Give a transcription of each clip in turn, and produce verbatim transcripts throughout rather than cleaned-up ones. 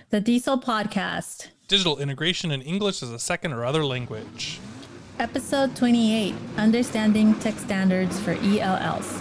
The Diesel Podcast. Digital integration in English as a second or other language. Episode twenty-eight, Understanding Tech Standards for E L Ls.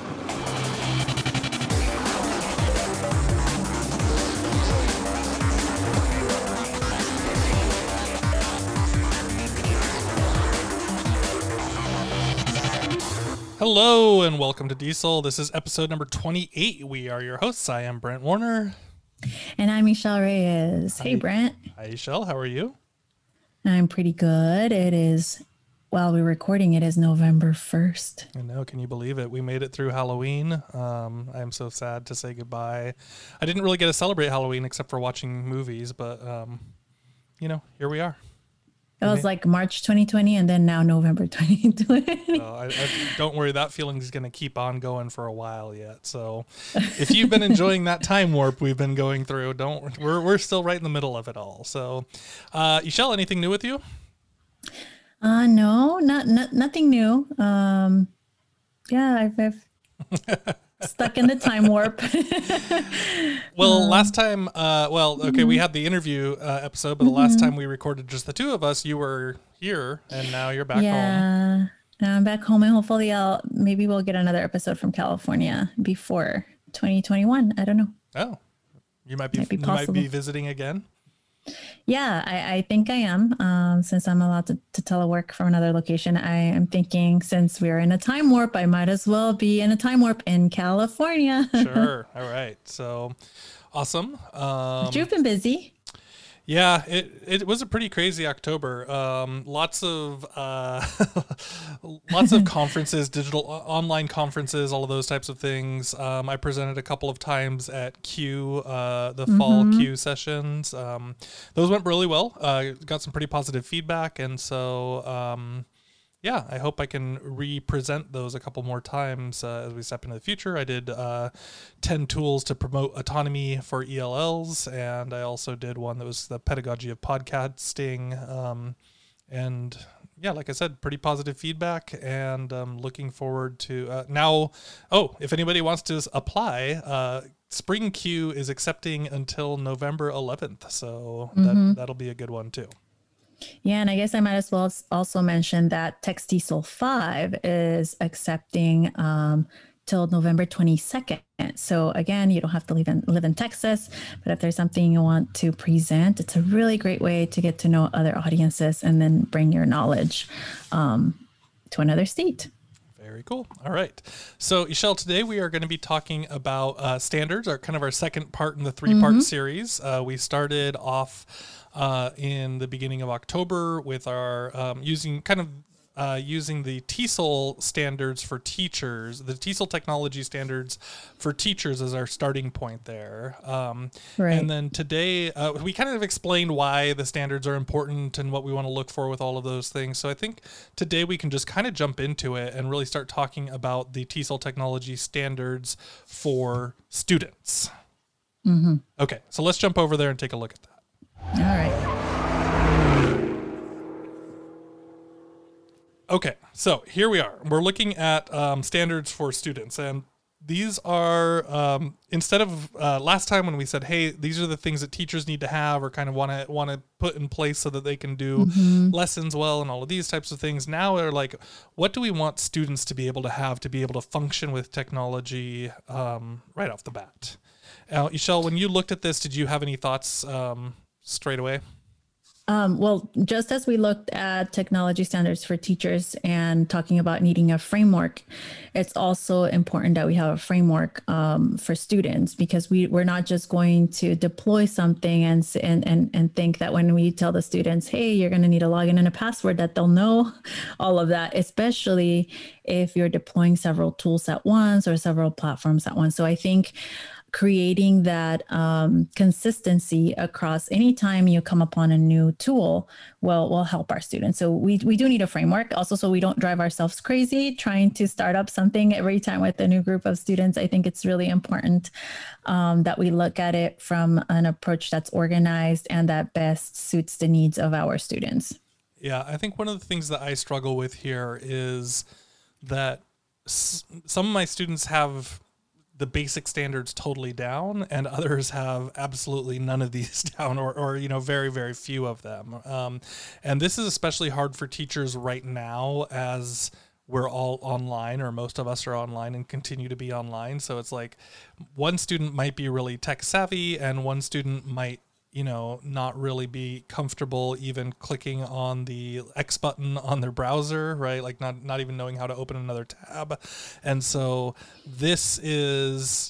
Hello and welcome to Diesel. This is episode number twenty-eight. We are your hosts. I am Brent Warner. And I'm Michelle Reyes. Hey, Hi. Brent. Hi, Michelle. How are you? I'm pretty good. It is, while we're recording, it is November first. I know. Can you believe it? We made it through Halloween. Um, I am so sad to say goodbye. I didn't really get to celebrate Halloween except for watching movies, but, um, you know, here we are. It was like March twenty twenty and then now November twenty twenty. Uh, I, I, don't worry, that feeling is going to keep on going for a while yet. So if you've been enjoying that time warp we've been going through, don't we're we're still right in the middle of it all. So, uh, Michelle, anything new with you? Uh, no, not, not nothing new. Um, yeah, I've, I've stuck in the time warp. Well, um, last time, uh, well, okay, we had the interview uh, episode, but the last time we recorded just the two of us, you were here, and now you're back yeah, home. now I'm back home, and hopefully I'll maybe we'll get another episode from California before twenty twenty-one. I don't know. Oh, you might be, Might be you might be possible. visiting again. Yeah, I, I think I am. Um, since I'm allowed to, to telework from another location, I am thinking since we're in a time warp, I might as well be in a time warp in California. Sure. All right. So awesome. Um, You've been busy. Yeah, it, it was a pretty crazy October. Um, lots of uh, lots of conferences, digital uh, online conferences, all of those types of things. Um, I presented a couple of times at Q, uh, the fall Q sessions. Um, those went really well. Uh, got some pretty positive feedback, and so um, yeah, I hope I can re-present those a couple more times uh, as we step into the future. I did uh, ten tools to promote autonomy for E L Ls, and I also did one that was the pedagogy of podcasting. Um, and yeah, like I said, pretty positive feedback, and um, looking forward to uh, now. Oh, if anybody wants to apply, uh, Spring Q is accepting until November eleventh, so Mm-hmm. that that'll be a good one too. Yeah, and I guess I might as well also mention that TextDiesel five is accepting um, till November twenty-second. So again, you don't have to live in, live in Texas, but if there's something you want to present, it's a really great way to get to know other audiences and then bring your knowledge um, to another state. Very cool. All right. So, Michelle, today we are going to be talking about uh, standards, our kind of our second part in the three-part Mm-hmm. series. Uh, we started off uh, in the beginning of October with our um, using kind of uh, using the TESOL standards for teachers, the TESOL technology standards for teachers as our starting point there. Um, Right. And then today uh, we kind of explained why the standards are important and what we want to look for with all of those things. So I think today we can just kind of jump into it and really start talking about the TESOL technology standards for students. Mm-hmm. Okay, so let's jump over there and take a look at that. All right. Okay, so here we are. We're looking at um, standards for students, and these are um, instead of uh, last time when we said, "Hey, these are the things that teachers need to have or kind of want to want to put in place so that they can do Mm-hmm. lessons well and all of these types of things." Now they're like, what do we want students to be able to have to be able to function with technology um, right off the bat? Now, Michelle, when you looked at this, did you have any thoughts um, straight away? Um, well, just as we looked at technology standards for teachers and talking about needing a framework, it's also important that we have a framework um, for students, because we, we're not just going to deploy something and, s- and, and, and think that when we tell the students, hey, you're going to need a login and a password, that they'll know all of that, especially if you're deploying several tools at once or several platforms at once. So I think creating that um, consistency across any time you come upon a new tool will will help our students. So we we do need a framework also, so we don't drive ourselves crazy trying to start up something every time with a new group of students. I think it's really important um, that we look at it from an approach that's organized and that best suits the needs of our students. Yeah, I think one of the things that I struggle with here is that s- some of my students have the basic standards totally down, and others have absolutely none of these down, or, or you know, very, very few of them. Um, and this is especially hard for teachers right now, as we're all online, or most of us are online and continue to be online. So it's like one student might be really tech savvy, and one student might, you know, not really be comfortable even clicking on the X button on their browser, right? Like not, not even knowing how to open another tab. And so this is,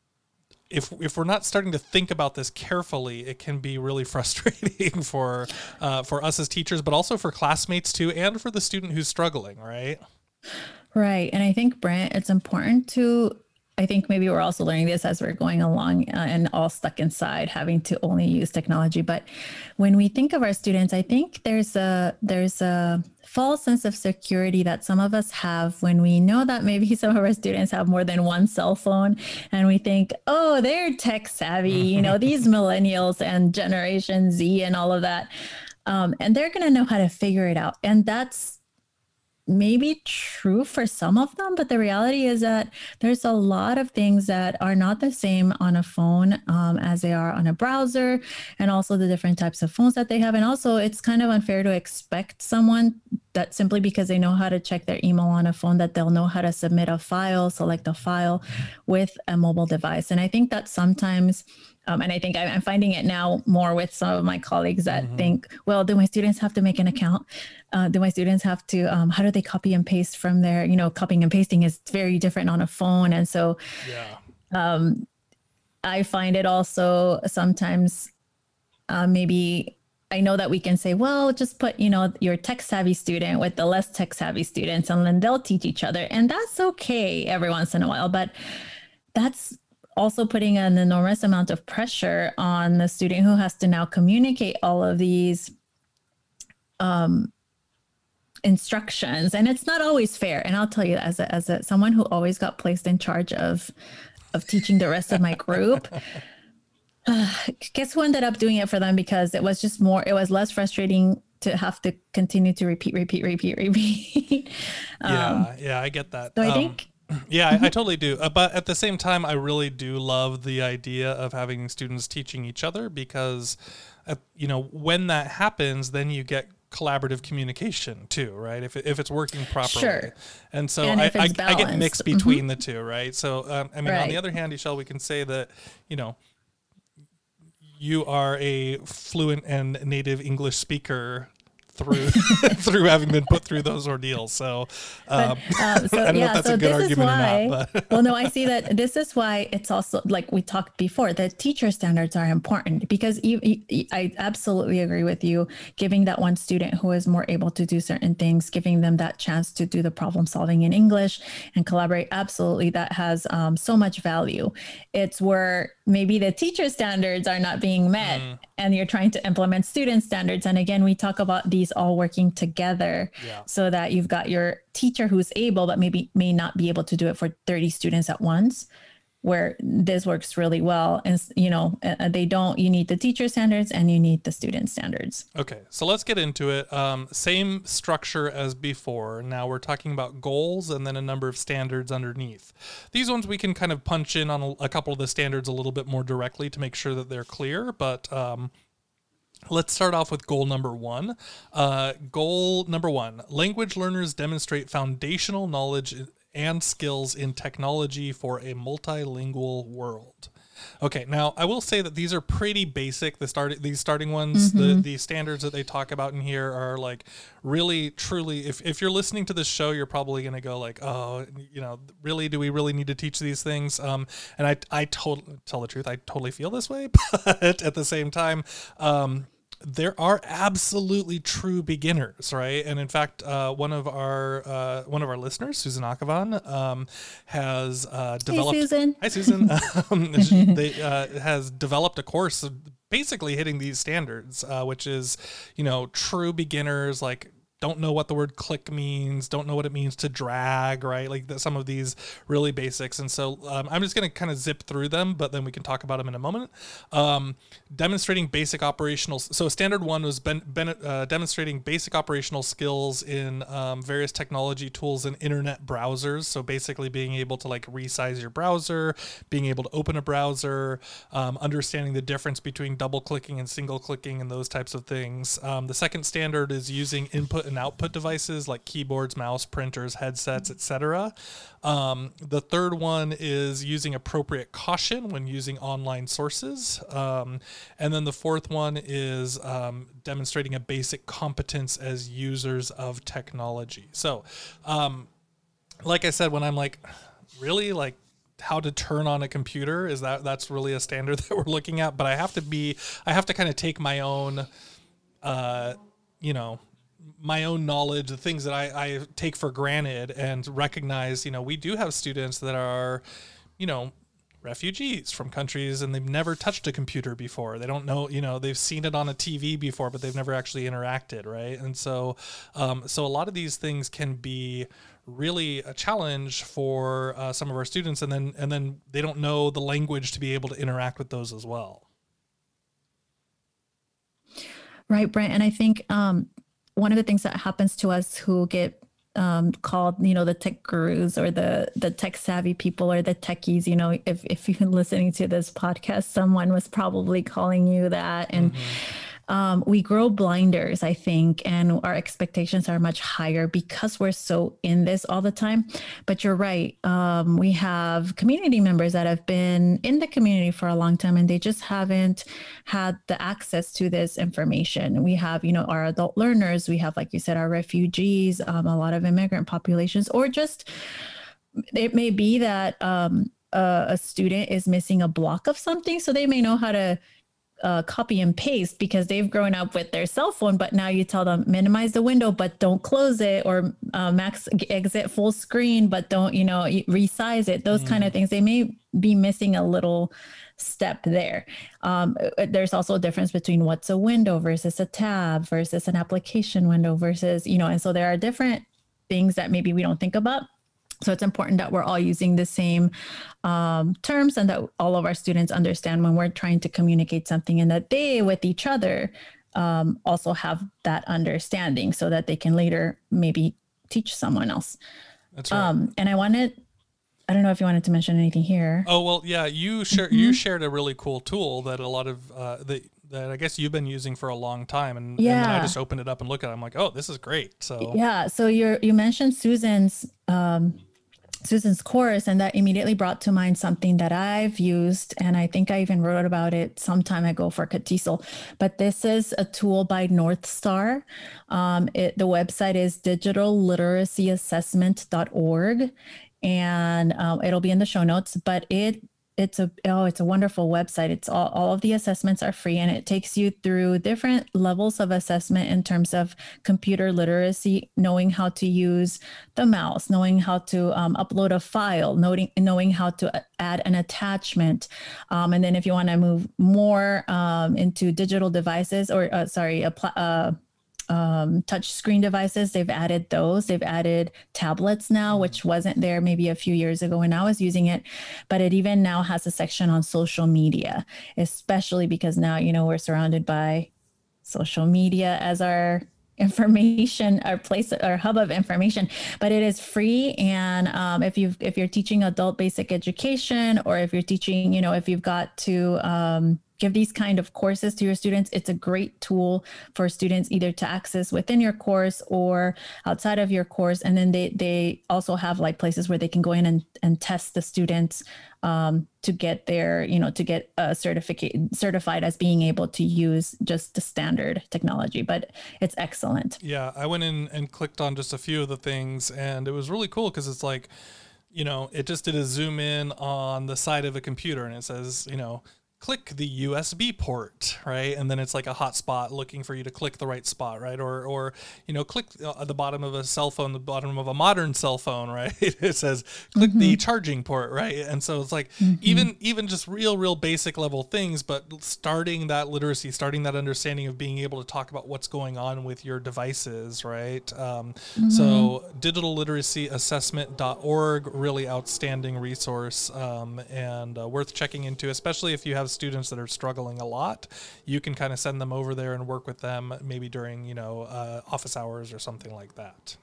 if, if we're not starting to think about this carefully, it can be really frustrating for, uh, for us as teachers, but also for classmates too, and for the student who's struggling, right? Right. And I think, Brent, it's important to, I think maybe we're also learning this as we're going along uh, and all stuck inside having to only use technology. But when we think of our students, I think there's a there's a false sense of security that some of us have when we know that maybe some of our students have more than one cell phone, and we think, oh, they're tech savvy, you know, these millennials and Generation Z and all of that. Um, and they're going to know how to figure it out. And that's maybe true for some of them, but the reality is that there's a lot of things that are not the same on a phone um, as they are on a browser, and also the different types of phones that they have. And also, it's kind of unfair to expect someone that simply because they know how to check their email on a phone, that they'll know how to submit a file, select a file with a mobile device. And I think that sometimes Um, and I think I'm finding it now more with some of my colleagues that mm-hmm. think, well, do my students have to make an account? Uh, do my students have to, um, how do they copy and paste from their, you know, copying and pasting is very different on a phone. And so yeah. um, I find it also sometimes uh, maybe I know that we can say, well, just put, you know, your tech savvy student with the less tech savvy students, and then they'll teach each other. And that's okay every once in a while. But that's also putting an enormous amount of pressure on the student who has to now communicate all of these um, instructions. And it's not always fair. And I'll tell you, as a, as a, someone who always got placed in charge of, of teaching the rest of my group, uh, guess who ended up doing it for them? Because it was just more, it was less frustrating to have to continue to repeat, repeat, repeat, repeat. um, yeah, yeah, I get that. So I um, think Yeah, I, I totally do. Uh, but at the same time, I really do love the idea of having students teaching each other, because, uh, you know, when that happens, then you get collaborative communication too, right? If, it, if it's working properly. Sure. And so and I, I, I get mixed between mm-hmm. the two, right? So, um, I mean, right. on the other hand, Michelle, we can say that, you know, you are a fluent and native English speaker through through having been put through those ordeals. So, um, but, um, so I don't yeah, know if that's so a good this argument is why, or not. But. Well, no, I see that this is why it's also, like we talked before, the teacher standards are important, because you, you, I absolutely agree with you, giving that one student who is more able to do certain things, giving them that chance to do the problem solving in English and collaborate. Absolutely. That has um, so much value. It's where maybe the teacher standards are not being met mm. and you're trying to implement student standards. And again, we talk about these all working together yeah. so that you've got your teacher who's able, but maybe may not be able to do it for thirty students at once, where this works really well. And, you know, they don't, you need the teacher standards and you need the student standards. Okay. So let's get into it. Um, same structure as before. Now we're talking about goals and then a number of standards underneath. These ones we can kind of punch in on a, a couple of the standards a little bit more directly to make sure that they're clear. But, um, let's start off with goal number one. Uh, goal number one, language learners demonstrate foundational knowledge and skills in technology for a multilingual world. Okay, now I will say that these are pretty basic. The start these starting ones, mm-hmm. the the standards that they talk about in here are like really, truly. If if you're listening to this show, you're probably gonna go like, oh, you know, really, do we really need to teach these things? Um, and I I totally tell the truth, I totally feel this way, but at the same time, um. there are absolutely true beginners, right? And in fact, uh, one of our uh, one of our listeners, Susan Akavan, um, has uh, developed. Hey, Susan. Hi, Susan. um, she, they, uh, has developed a course of basically hitting these standards, uh, which is, you know, true beginners, like don't know what the word click means, don't know what it means to drag, right? Like the, some of these really basics. And so um, I'm just going to kind of zip through them, but then we can talk about them in a moment. Um, demonstrating basic operational. So standard one was ben, ben, uh, demonstrating basic operational skills in um, various technology tools and internet browsers. So basically being able to like resize your browser, being able to open a browser, um, understanding the difference between double clicking and single clicking and those types of things. Um, the second standard is using input and output devices like keyboards, mouse, printers, headsets, et cetera. Um, the third one is using appropriate caution when using online sources. Um, and then the fourth one is um, demonstrating a basic competence as users of technology. So, um, like I said, when I'm like, really, like, how to turn on a computer, is that that's really a standard that we're looking at? But I have to be, I have to kind of take my own, uh, you know, my own knowledge, the things that I, I take for granted, and recognize, you know, we do have students that are, you know, refugees from countries and they've never touched a computer before. They don't know, you know, they've seen it on a T V before, but they've never actually interacted. Right. And so, um, so a lot of these things can be really a challenge for uh, some of our students. And then, and then they don't know the language to be able to interact with those as well. Right, Brent. And I think, um, one of the things that happens to us who get um, called, you know, the tech gurus or the the tech savvy people or the techies, you know, if, if you've been listening to this podcast, someone was probably calling you that. And mm-hmm. um, we grow blinders, I think, and our expectations are much higher because we're so in this all the time. But you're right. Um, we have community members that have been in the community for a long time and they just haven't had the access to this information. We have, you know, our adult learners, we have, like you said, our refugees, um, a lot of immigrant populations, or just it may be that um, a, a student is missing a block of something. So they may know how to Uh, copy and paste because they've grown up with their cell phone, but now you tell them minimize the window, but don't close it, or uh, max exit full screen, but don't, you know, resize it, those mm. kind of things. They may be missing a little step there. Um, there's also a difference between what's a window versus a tab versus an application window versus, you know, and so there are different things that maybe we don't think about. So it's important that we're all using the same um, terms and that all of our students understand when we're trying to communicate something, and that they with each other um, also have that understanding so that they can later maybe teach someone else. That's right. Um, and I wanted, I don't know if you wanted to mention anything here. Oh, well, yeah, you share, mm-hmm. you shared a really cool tool that a lot of uh, the that I guess you've been using for a long time. And, yeah. and then I just opened it up and look at it. I'm like, oh, this is great. So yeah. So you're, you mentioned Susan's, um, Susan's course, and that immediately brought to mind something that I've used, and I think I even wrote about it some time ago for CATESOL. But this is a tool by North Star. Um, it, the website is digital literacy assessment dot org, and um, it'll be in the show notes. But it it's a oh, it's a wonderful website. It's all all of the assessments are free, and it takes you through different levels of assessment in terms of computer literacy, knowing how to use the mouse, knowing how to um, upload a file, knowing knowing how to add an attachment, um, and then if you want to move more um, into digital devices or uh, sorry, a pl- uh, Um, touch screen devices, they've added those. They've added tablets now, which wasn't there maybe a few years ago when I was using it. But it even now has a section on social media, especially because now, you know, we're surrounded by social media as our information, our place, our hub of information. But it is free. And um, if you've if you're teaching adult basic education, or if you're teaching, you know, if you've got to um, give these kind of courses to your students, it's a great tool for students either to access within your course or outside of your course. And then they they also have like places where they can go in and, and test the students um, to get their, you know, to get a certificate certified as being able to use just the standard technology. But it's excellent. Yeah, I went in and clicked on just a few of the things, and it was really cool because it's like, you know, it just did a zoom in on the side of a computer, and it says, you know, click the U S B port, right? And then it's like a hotspot looking for you to click the right spot, right? Or, or you know, click at the bottom of a cell phone, the bottom of a modern cell phone, right? It says click mm-hmm. the charging port, right? And so it's like mm-hmm. even even just real, real basic level things, but starting that literacy, starting that understanding of being able to talk about what's going on with your devices, right? Um, mm-hmm. So digital literacy assessment dot org, really outstanding resource um, and uh, worth checking into, especially if you have students that are struggling a lot. You can kind of send them over there and work with them maybe during, you know, uh, office hours or something like that.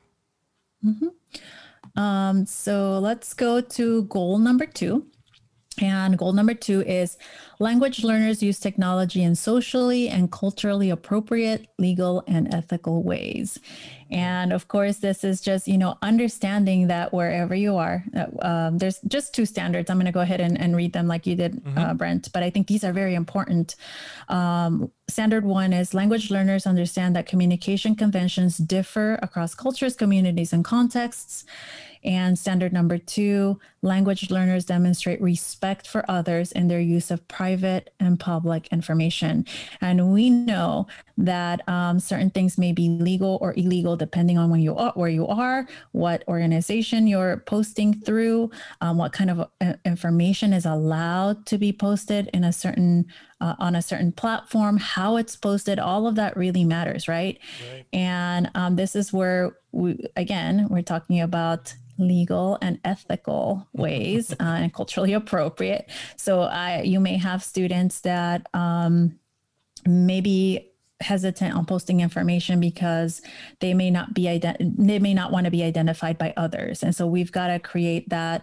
Mm-hmm. Um, so let's go to goal number two. And goal number two is language learners use technology in socially and culturally appropriate, legal, and ethical ways. And of course, this is just, you know, understanding that wherever you are, um, there's just two standards. I'm going to go ahead and, and read them like you did, mm-hmm. uh, Brent, but I think these are very important. Um, standard one is language learners understand that communication conventions differ across cultures, communities, and contexts. And standard number two, language learners demonstrate respect for others in their use of private and public information. And we know that um, certain things may be legal or illegal depending on when you are, where you are, what organization you're posting through, um, what kind of uh, information is allowed to be posted in a certain uh, on a certain platform, how it's posted. All of that really matters, right? Right. And um, this is where we, again, we're talking about legal and ethical ways uh, and culturally appropriate. So I, you may have students that um, maybe hesitant on posting information because they may not be ident- they may not want to be identified by others. And so we've got to create that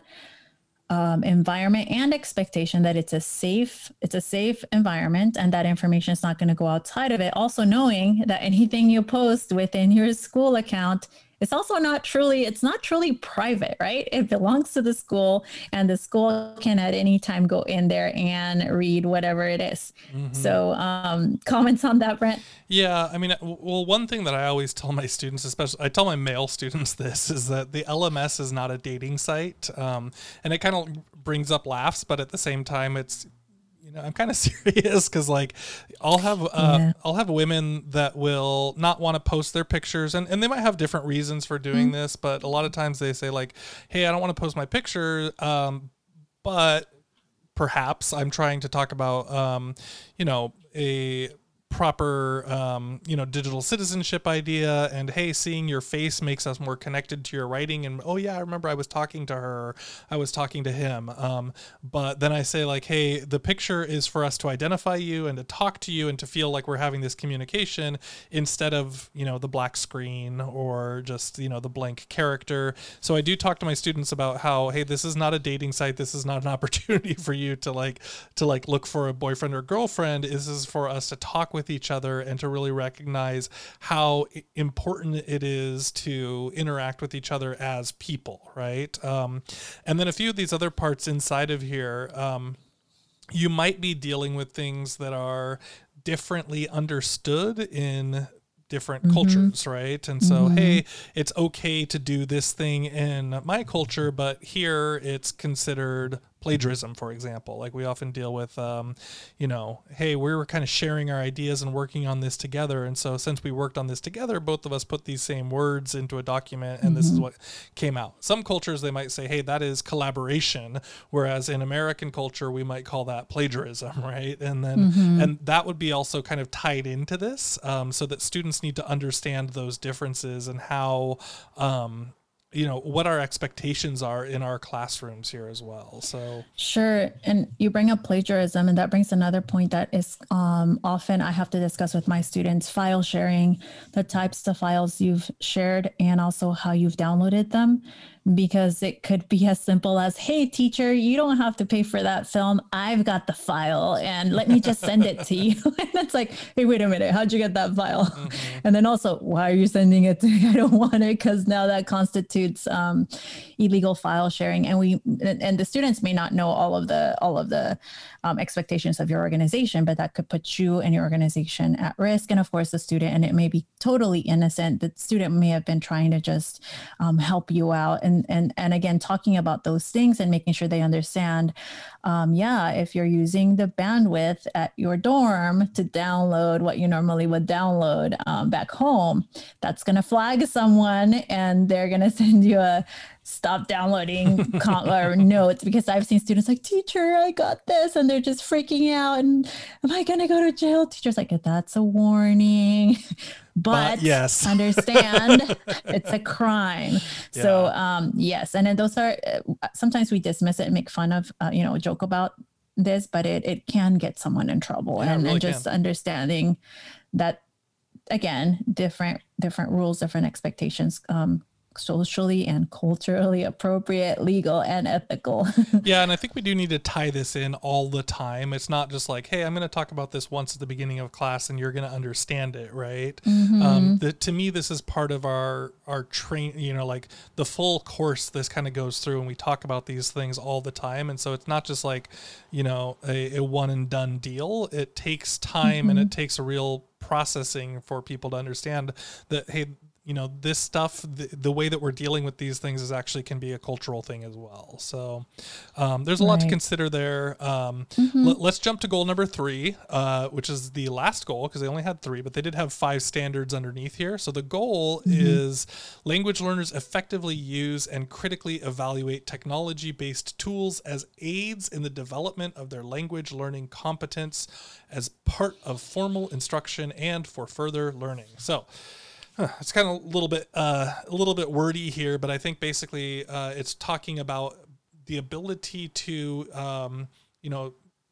um, environment and expectation that it's a safe, it's a safe environment and that information is not going to go outside of it. Also knowing that anything you post within your school account, it's also not truly, it's not truly private, right? It belongs to the school and the school can at any time go in there and read whatever it is. Mm-hmm. So um, comments on that, Brent? Yeah, I mean, well, one thing that I always tell my students, especially, I tell my male students this, is that the L M S is not a dating site. Um, and it kind of brings up laughs, but at the same time, it's, you know, I'm kind of serious because like I'll have uh, yeah. I'll have women that will not want to post their pictures and, and they might have different reasons for doing mm-hmm. this, but a lot of times they say like, hey, I don't want to post my picture, um, but perhaps I'm trying to talk about, um, you know, a proper, um, you know, digital citizenship idea and, hey, seeing your face makes us more connected to your writing. And, oh yeah, I remember I was talking to her, I was talking to him. Um, but then I say like, hey, the picture is for us to identify you and to talk to you and to feel like we're having this communication instead of, you know, the black screen or just, you know, the blank character. So I do talk to my students about how, hey, this is not a dating site. This is not an opportunity for you to like, to like look for a boyfriend or girlfriend. This is for us to talk with each other and to really recognize how important it is to interact with each other as people, right? Um, and then a few of these other parts inside of here, um, you might be dealing with things that are differently understood in different mm-hmm. cultures, right? And so, mm-hmm. hey, it's okay to do this thing in my culture, but here it's considered plagiarism, for example. Like we often deal with, um, you know, hey, we were kind of sharing our ideas and working on this together. And so since we worked on this together, both of us put these same words into a document and mm-hmm. this is what came out. Some cultures, they might say, hey, that is collaboration. Whereas in American culture, we might call that plagiarism, right? And then, mm-hmm. and that would be also kind of tied into this um, so that students need to understand those differences and how, um, you know, what our expectations are in our classrooms here as well. So sure. And you bring up plagiarism, and that brings another point that is um, often I have to discuss with my students: file sharing, the types of files you've shared, and also how you've downloaded them. Because it could be as simple as, hey, teacher, you don't have to pay for that film. I've got the file and let me just send it to you. And it's like, hey, wait a minute. How'd you get that file? Mm-hmm. And then also, why are you sending it to me? I don't want it, because now that constitutes um, illegal file sharing. And we and, and the students may not know all of the all of the um, expectations of your organization, but that could put you and your organization at risk. And of course, the student, and it may be totally innocent. The student may have been trying to just um, help you out. And and and and again, talking about those things and making sure they understand. Um, yeah, if you're using the bandwidth at your dorm to download what you normally would download um, back home, that's going to flag someone, and they're going to send you a stop downloading com- or notes, because I've seen students like, teacher, I got this, and they're just freaking out. And am I going to go to jail? Teacher's like, that's a warning. But, but yes, understand it's a crime. Yeah. So um, yes. And then those are, uh, sometimes we dismiss it and make fun of, uh, you know, joke about this, but it, it can get someone in trouble. Yeah, and, really and just can. Understanding that, again, different, different rules, different expectations, um, socially and culturally appropriate, legal and ethical. Yeah, and I think we do need to tie this in all the time. It's not just like, hey, I'm going to talk about this once at the beginning of class and you're going to understand it, right? Mm-hmm. Um, the, to me, this is part of our our train, you know, like the full course this kind of goes through, and we talk about these things all the time. And so it's not just like, you know, a, a one and done deal. It takes time mm-hmm. and it takes a real processing for people to understand that, hey, you know, this stuff, the, the way that we're dealing with these things is actually can be a cultural thing as well. So um, there's a lot right. to consider there. Um, mm-hmm. l- let's jump to goal number three, uh, which is the last goal, because they only had three, but they did have five standards underneath here. So the goal mm-hmm. is language learners effectively use and critically evaluate technology-based tools as aids in the development of their language learning competence as part of formal instruction and for further learning. So Huh, it's kind of a little bit uh, a little bit wordy here, but I think basically uh, it's talking about the ability to um, you know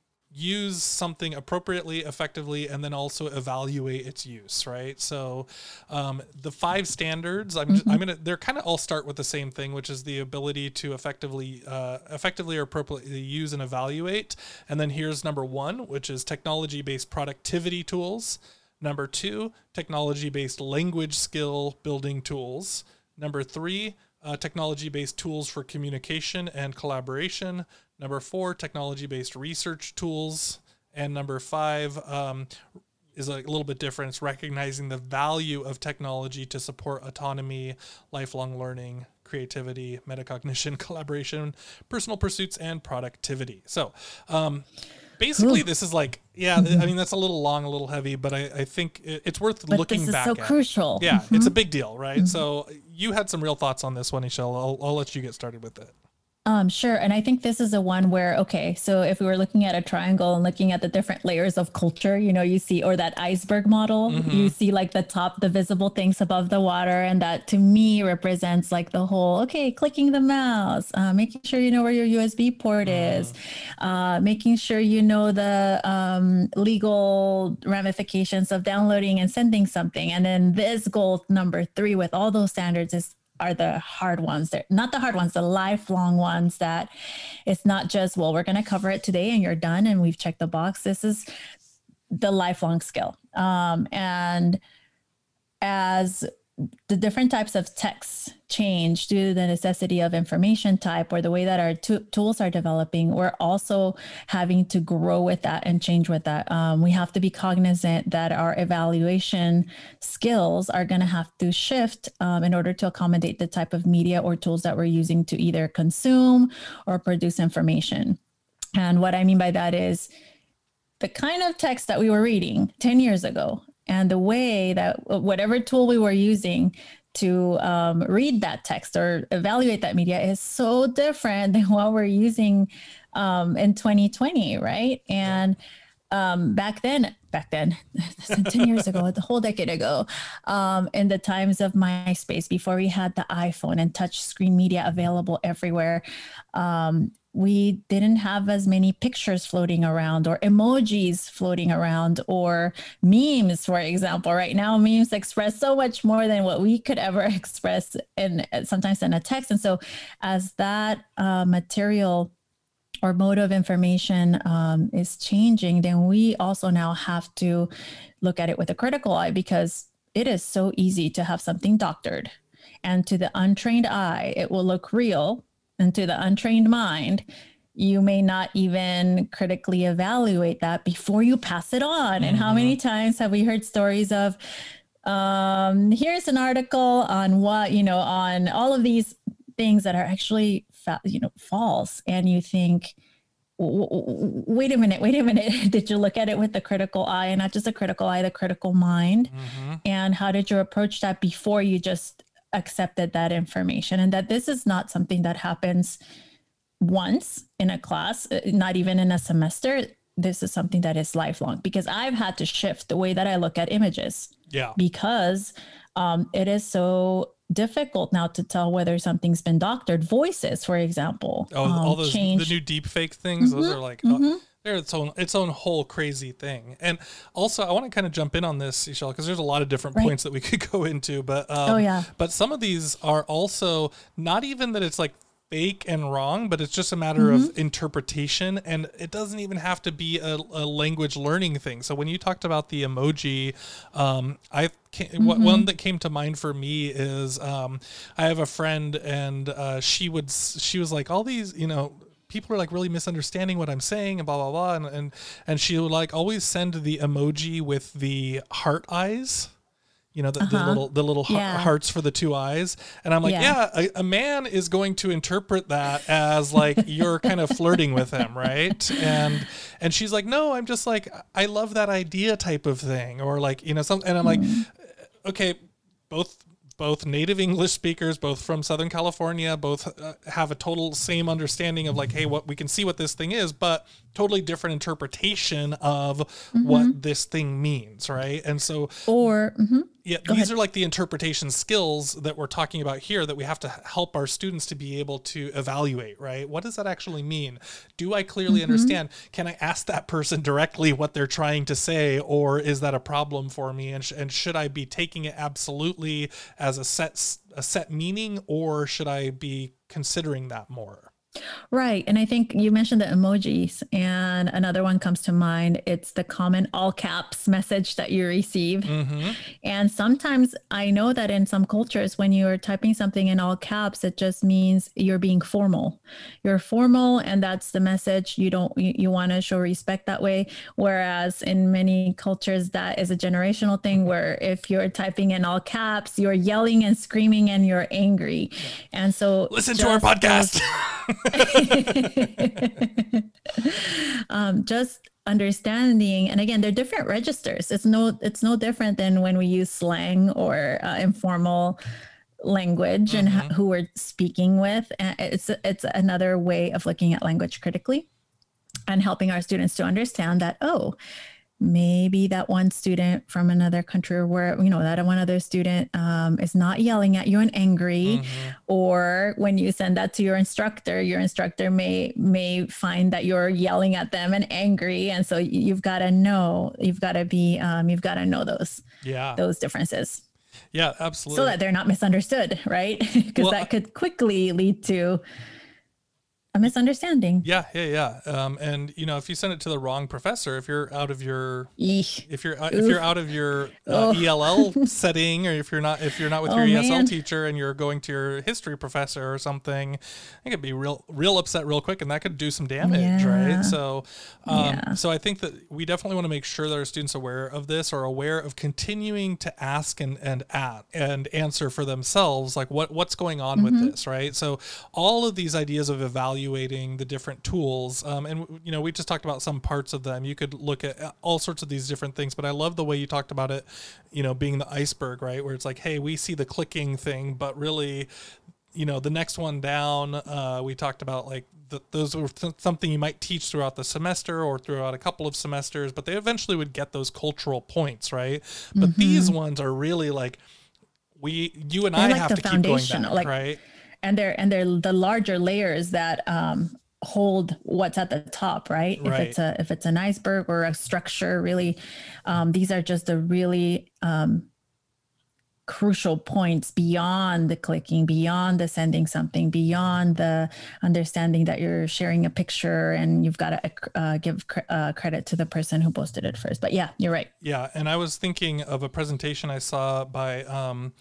use something appropriately, effectively, and then also evaluate its use. Right. So um, the five standards, I'm just, mm-hmm. I'm gonna they're kind of all start with the same thing, which is the ability to effectively uh, effectively or appropriately use and evaluate. And then here's number one, which is technology-based productivity tools. Number two, technology-based language skill building tools. Number three, uh, technology-based tools for communication and collaboration. Number four, technology-based research tools. And number five um, is a little bit different. It's recognizing the value of technology to support autonomy, lifelong learning, creativity, metacognition, collaboration, personal pursuits, and productivity. So, um, basically, Ooh. This is like, yeah, mm-hmm. I mean, that's a little long, a little heavy, but I, I think it, it's worth but looking this is back so at. Crucial. Yeah, mm-hmm. It's a big deal, right? Mm-hmm. So you had some real thoughts on this one, Michelle. I'll, I'll let you get started with it. Um, sure. And I think this is a one where, okay, so if we were looking at a triangle and looking at the different layers of culture, you know, you see, or that iceberg model, mm-hmm. you see like the top, the visible things above the water. And that to me represents like the whole, okay, clicking the mouse, uh, making sure you know where your U S B port mm. is, uh, making sure you know the um, legal ramifications of downloading and sending something. And then this goal number three with all those standards is are the hard ones. They're not the hard ones, the lifelong ones that it's not just, well, we're going to cover it today and you're done and we've checked the box. This is the lifelong skill. Um, and as the different types of texts change due to the necessity of information type or the way that our t- tools are developing, we're also having to grow with that and change with that. Um, we have to be cognizant that our evaluation skills are going to have to shift um, in order to accommodate the type of media or tools that we're using to either consume or produce information. And what I mean by that is the kind of text that we were reading ten years ago and the way that whatever tool we were using to um, read that text or evaluate that media is so different than what we're using um, in twenty twenty, right? And um, back then, back then, ten years ago, a whole decade ago, um, in the times of MySpace, before we had the iPhone and touch screen media available everywhere, um, we didn't have as many pictures floating around or emojis floating around or memes, for example. Right now, memes express so much more than what we could ever express in sometimes in a text. And so as that uh, material or mode of information um, is changing, then we also now have to look at it with a critical eye, because it is so easy to have something doctored. And to the untrained eye, it will look real. And to the untrained mind, you may not even critically evaluate that before you pass it on. Mm-hmm. And how many times have we heard stories of, um, here's an article on what, you know, on all of these things that are actually, fa- you know, false. And you think, wait a minute, wait a minute. Did you look at it with the critical eye, and not just a critical eye, the critical mind? Mm-hmm. And how did you approach that before you just accepted that information? And that this is not something that happens once in a class, not even in a semester. This is something that is lifelong, because I've had to shift the way that I look at images. Yeah. Because um, it is so difficult now to tell whether something's been doctored. Voices, for example. Oh, um, all those change. The new deep fake things. Mm-hmm, those are like mm-hmm. oh, they're its own its own whole crazy thing. And also, I want to kind of jump in on this, Michelle, because there's a lot of different right. points that we could go into. But um, oh yeah. But some of these are also not even that it's like fake and wrong, but it's just a matter mm-hmm. of interpretation, and it doesn't even have to be a, a language learning thing. So when you talked about the emoji, um, I mm-hmm. one that came to mind for me is um, I have a friend, and uh, she would she was like, all these, you know, people are like really misunderstanding what I'm saying and blah blah blah, and and, and she would like always send the emoji with the heart eyes. You know, the, uh-huh. the little the little yeah. hearts for the two eyes. And I'm like, yeah, yeah a, a man is going to interpret that as like you're kind of flirting with him, right? And and she's like, no, I'm just like, I love that idea type of thing. Or like, you know, some, and I'm mm. like, okay, both both native English speakers, both from Southern California, both uh, have a total same understanding of like, hey, what we can see what this thing is, but totally different interpretation of mm-hmm. what this thing means, right? And so, or mm-hmm. yeah, Go these ahead. Are like the interpretation skills that we're talking about here that we have to help our students to be able to evaluate, right? What does that actually mean? Do I clearly mm-hmm. understand? Can I ask that person directly what they're trying to say, or is that a problem for me? And sh- and should I be taking it absolutely as a set a set meaning, or should I be considering that more? Right. And I think you mentioned the emojis, and another one comes to mind. It's the common all caps message that you receive. Mm-hmm. And sometimes I know that in some cultures, when you're typing something in all caps, it just means you're being formal. You're formal, and that's the message. You don't, you, you want to show respect that way. Whereas in many cultures, that is a generational thing where if you're typing in all caps, you're yelling and screaming and you're angry. Yeah. And so listen to our podcast. um, just understanding, and again, they're different registers. It's no, it's no different than when we use slang or uh, informal language mm-hmm. and ha- who we're speaking with. And it's it's another way of looking at language critically and helping our students to understand that, oh, maybe that one student from another country, where, you know, that one other student um, is not yelling at you and angry, mm-hmm. or when you send that to your instructor, your instructor may may find that you're yelling at them and angry. And so you've got to know, you've got to be, um, you've got to know those, yeah. those differences. Yeah, absolutely. So that they're not misunderstood, right? Because well, that could quickly lead to a misunderstanding. Yeah, yeah, yeah. Um, and you know, if you send it to the wrong professor, if you're out of your, Eesh. if you're uh, if you're out of your uh, oh. E L L setting, or if you're not if you're not with oh, your E S L man. teacher and you're going to your history professor or something, I could be real real upset real quick, and that could do some damage, yeah. right? So, um, yeah. so I think that we definitely want to make sure that our students are aware of this, or aware of continuing to ask and and at and answer for themselves, like what what's going on mm-hmm. with this, right? So all of these ideas of evaluating the different tools, um, and you know, we just talked about some parts of them. You could look at all sorts of these different things, but I love the way you talked about it, you know, being the iceberg, right? Where it's like, hey, we see the clicking thing, but really, you know, the next one down, uh, we talked about like the, those were th- something you might teach throughout the semester or throughout a couple of semesters, but they eventually would get those cultural points, right? But mm-hmm. these ones are really like, we, you and they're I like have to keep going back, like, right? And they're and they're the larger layers that um, hold what's at the top, right? right? If it's a if it's an iceberg or a structure, really, um, these are just the really um, crucial points beyond the clicking, beyond the sending something, beyond the understanding that you're sharing a picture and you've got to uh, give cr- uh, credit to the person who posted it first. But yeah, you're right. Yeah, and I was thinking of a presentation I saw by. Um,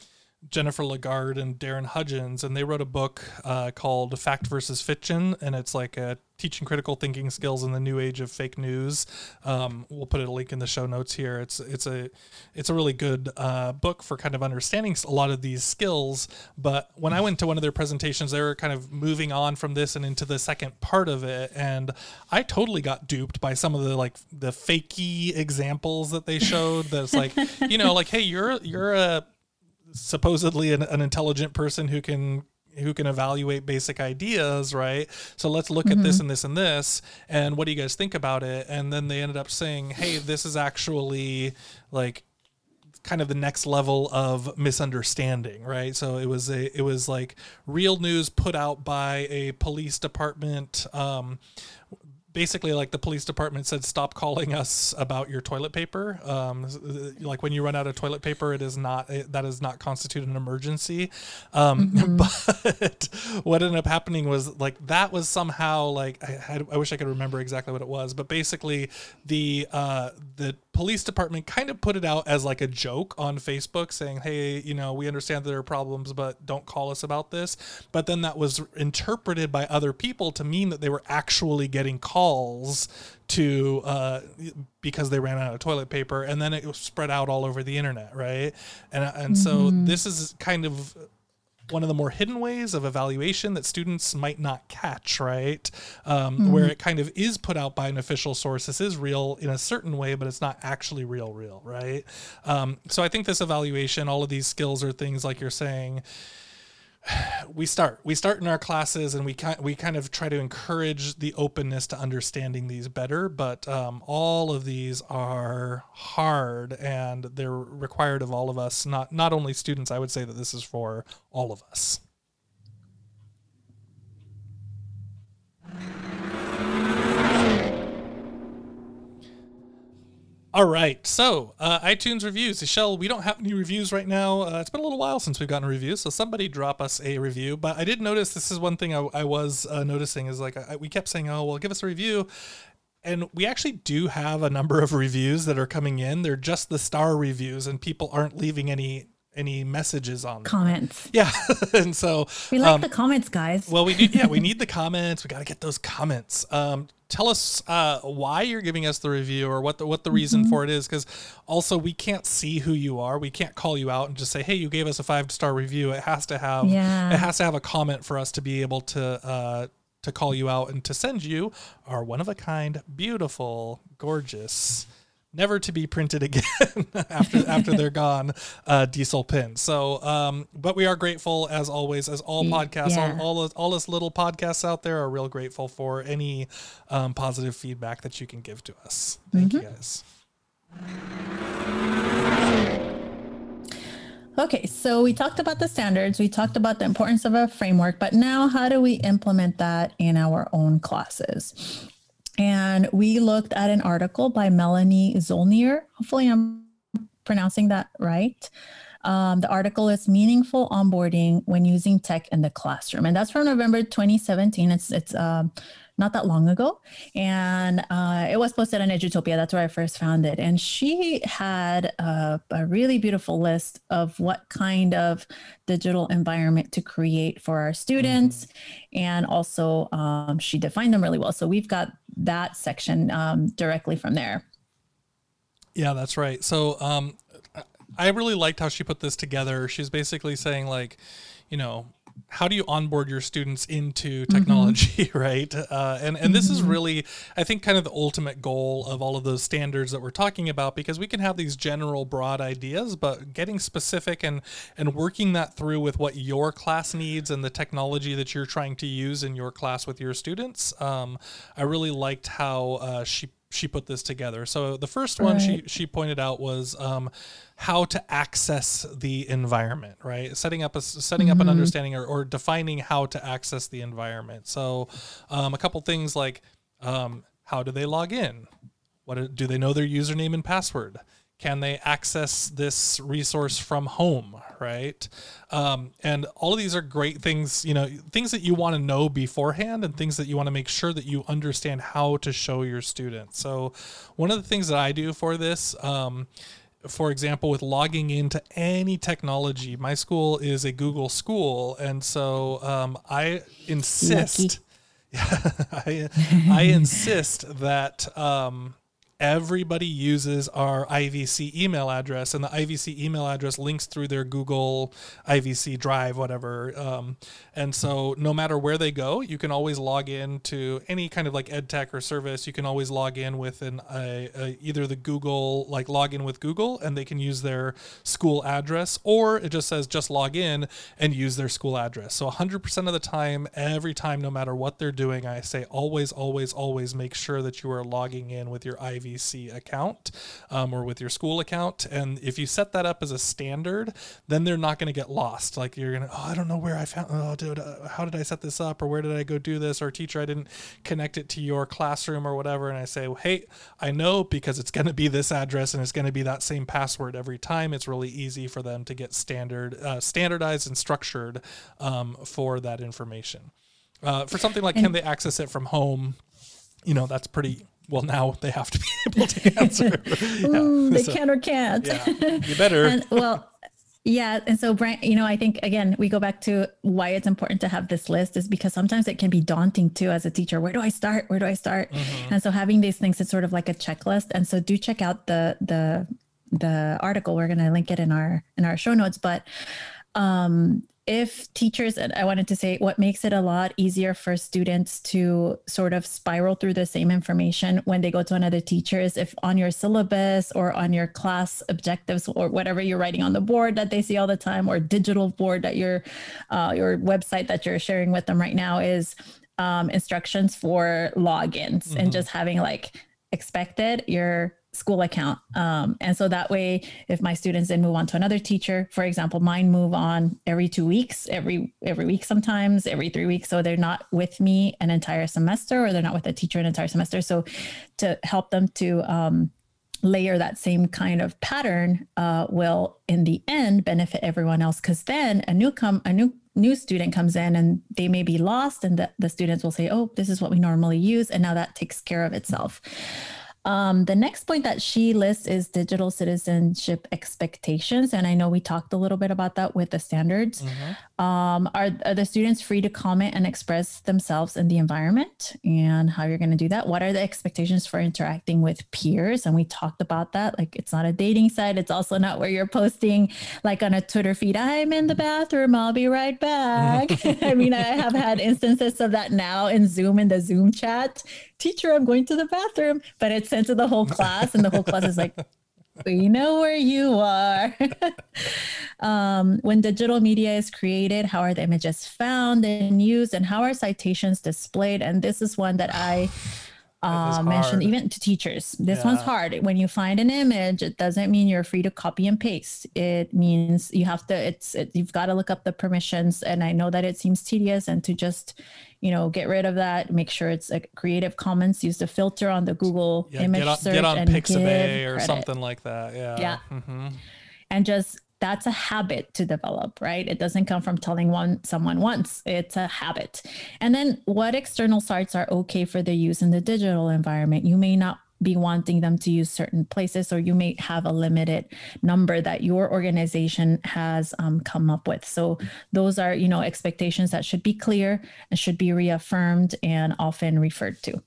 Jennifer Lagarde and Darren Hudgens, and they wrote a book uh, called Fact versus Fiction, and it's like a teaching critical thinking skills in the new age of fake news. Um, we'll put a link in the show notes here. It's it's a it's a really good uh, book for kind of understanding a lot of these skills. But when I went to one of their presentations, they were kind of moving on from this and into the second part of it, and I totally got duped by some of the like the fakey examples that they showed. That's like, you know, like, hey, you're you're a supposedly an, an intelligent person who can who can evaluate basic ideas, right? So let's look mm-hmm. at this and this and this, and what do you guys think about it? And then they ended up saying, hey, this is actually like kind of the next level of misunderstanding, right? So it was a it was like real news put out by a police department. Um, Basically, like the police department said, stop calling us about your toilet paper. Um, like when you run out of toilet paper, it is not it, that does not constitute an emergency. Um, mm-hmm. But what ended up happening was like that was somehow like I, had, I wish I could remember exactly what it was, but basically the uh, the police department kind of put it out as like a joke on Facebook, saying, "Hey, you know, we understand that there are problems, but don't call us about this." But then that was interpreted by other people to mean that they were actually getting calls. calls to uh because they ran out of toilet paper, and then it was spread out all over the internet, right? And and mm-hmm. so this is kind of one of the more hidden ways of evaluation that students might not catch, right? Um, mm-hmm. Where it kind of is put out by an official source. This is real in a certain way, but it's not actually real, real, right? Um, so I think this evaluation, all of these skills are things like you're saying, we start we start in our classes, and we kind we kind of try to encourage the openness to understanding these better, but um, all of these are hard, and they're required of all of us, not not only students. I would say that this is for all of us. All right, so uh, iTunes reviews. Michelle, we don't have any reviews right now. Uh, it's been a little while since we've gotten a review, so somebody drop us a review. But I did notice, this is one thing I, I was uh, noticing, is like I, we kept saying, oh, well, give us a review. And we actually do have a number of reviews that are coming in. They're just the star reviews, and people aren't leaving any any messages on them. Comments. Yeah. And so we like um, the comments, guys. Well, we need, yeah, we need the comments. We got to get those comments. Um, tell us uh, why you're giving us the review, or what the, what the mm-hmm. reason for it is. Cause also we can't see who you are. We can't call you out and just say, hey, you gave us a five star review. It has to have, yeah. it has to have a comment for us to be able to, uh, to call you out and to send you our one of a kind, beautiful, gorgeous, never to be printed again after after they're gone, uh, diesel pin. So, um, but we are grateful, as always, as all podcasts, yeah. all, all, all us little podcasts out there are real grateful for any um, positive feedback that you can give to us. Thank mm-hmm. you guys. Okay, so we talked about the standards, we talked about the importance of a framework, but now how do we implement that in our own classes? And we looked at an article by Melanie Zolnier. Hopefully I'm pronouncing that right. Um, the article is Meaningful Onboarding When Using Tech in the Classroom. And that's from November twenty seventeen. It's it's um, not that long ago. And uh, it was posted on Edutopia. That's where I first found it. And she had a, a really beautiful list of what kind of digital environment to create for our students. Mm-hmm. And also um, she defined them really well. So we've got that section um, directly from there. Yeah, that's right. So um, I really liked how she put this together. She's basically saying, like, you know, how do you onboard your students into technology, mm-hmm. right? Uh, and, and mm-hmm. this is really, I think, kind of the ultimate goal of all of those standards that we're talking about, because we can have these general broad ideas, but getting specific and, and working that through with what your class needs and the technology that you're trying to use in your class with your students. Um, I really liked how uh, she she put this together. So the first one right. she she pointed out was um, how to access the environment, right? Setting up a setting mm-hmm. up an understanding or, or defining how to access the environment. So um, a couple things like um, how do they log in? What do they know their username and password? Can they access this resource from home, right? Um, and all of these are great things, you know, things that you want to know beforehand and things that you want to make sure that you understand how to show your students. So one of the things that I do for this, um, for example, with logging into any technology, my school is a Google school. And so um, I insist, yeah, I, I insist that um, everybody uses our I V C email address, and the I V C email address links through their Google I V C Drive, whatever. Um, and so no matter where they go, you can always log in to any kind of like ed tech or service. You can always log in with an a, a, either the Google, like log in with Google, and they can use their school address, or it just says just log in and use their school address. So one hundred percent of the time, every time, no matter what they're doing, I say always, always, always make sure that you are logging in with your I V C account um, or with your school account. And if you set that up as a standard, then they're not going to get lost. Like you're going to, oh, I don't know where I found, oh, dude, uh, how did I set this up? Or where did I go do this? Or teacher, I didn't connect it to your classroom or whatever. And I say, well, hey, I know because it's going to be this address and it's going to be that same password every time. It's really easy for them to get standard, uh, standardized and structured um, for that information. Uh, for something like, can they access it from home? You know, that's pretty, well, now they have to be able to answer. Ooh, yeah. they so, can or can't. Yeah, you better. And, well, yeah. And so, Brian, you know, I think, again, we go back to why it's important to have this list is because sometimes it can be daunting too as a teacher. Where do I start? Where do I start? Mm-hmm. And so having these things is sort of like a checklist. And so do check out the, the, the article. We're going to link it in our, in our show notes, but, um, if teachers, and I wanted to say what makes it a lot easier for students to sort of spiral through the same information when they go to another teacher is if on your syllabus or on your class objectives or whatever you're writing on the board that they see all the time, or digital board that your, uh, your website that you're sharing with them right now is um, instructions for logins mm-hmm. and just having like expected your school account. Um, and so that way, if my students then move on to another teacher, for example, mine move on every two weeks, every, every week, sometimes every three weeks. So they're not with me an entire semester, or they're not with a teacher an entire semester. So to help them to, um, layer that same kind of pattern, uh, will in the end benefit everyone else. Cause then a new come, a new new student comes in and they may be lost, and the, the students will say, oh, this is what we normally use. And now that takes care of itself. Um, the next point that she lists is digital citizenship expectations. And I know we talked a little bit about that with the standards. Mm-hmm. Um, are, are the students free to comment and express themselves in the environment, and how you're going to do that? What are the expectations for interacting with peers? And we talked about that. Like, it's not a dating site. It's also not where you're posting like on a Twitter feed, I'm in the bathroom, I'll be right back. I mean, I have had instances of that now in Zoom, in the Zoom chat. Teacher, I'm going to the bathroom, but it's sent to the whole class, and the whole class is like, we know where you are. um, when digital media is created, how are the images found and used, and how are citations displayed? And this is one that I uh, mentioned even to teachers. This yeah. one's hard. When you find an image, it doesn't mean you're free to copy and paste. It means you have to, it's, it, you've got to look up the permissions. And I know that it seems tedious, and to just, you know, get rid of that, make sure it's a Creative Commons, use the filter on the Google yeah, image get on, search get on and Pixabay or credit. something like that. Yeah. Yeah. Mm-hmm. And just, that's a habit to develop, right? It doesn't come from telling one someone once. It's a habit. And then what external sites are okay for their use in the digital environment? You may not be wanting them to use certain places, or you may have a limited number that your organization has um, come up with. So those are, you know, expectations that should be clear and should be reaffirmed and often referred to.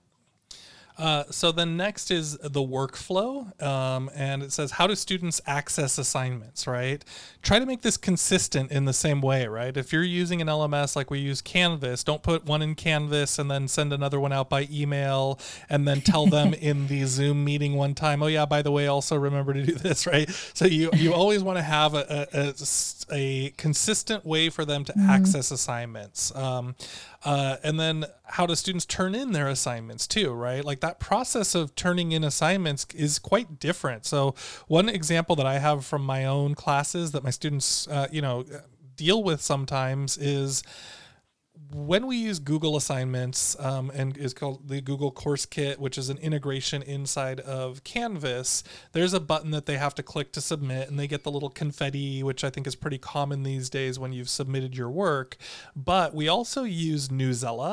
Uh, so then next is the workflow, um, and it says, how do students access assignments, right? Try to make this consistent in the same way, right? If you're using an L M S like we use Canvas, don't put one in Canvas and then send another one out by email and then tell them in the Zoom meeting one time, oh yeah, by the way, also remember to do this, right? So you, you always want to have a, a, a, a consistent way for them to mm-hmm. access assignments. Um, Uh, and then how do students turn in their assignments too, right? Like that process of turning in assignments is quite different. So one example that I have from my own classes that my students, uh, you know, deal with sometimes is when we use Google Assignments, um, and is called the Google Course Kit, which is an integration inside of Canvas, there's a button that they have to click to submit, and they get the little confetti, which I think is pretty common these days when you've submitted your work. But we also use Newsela,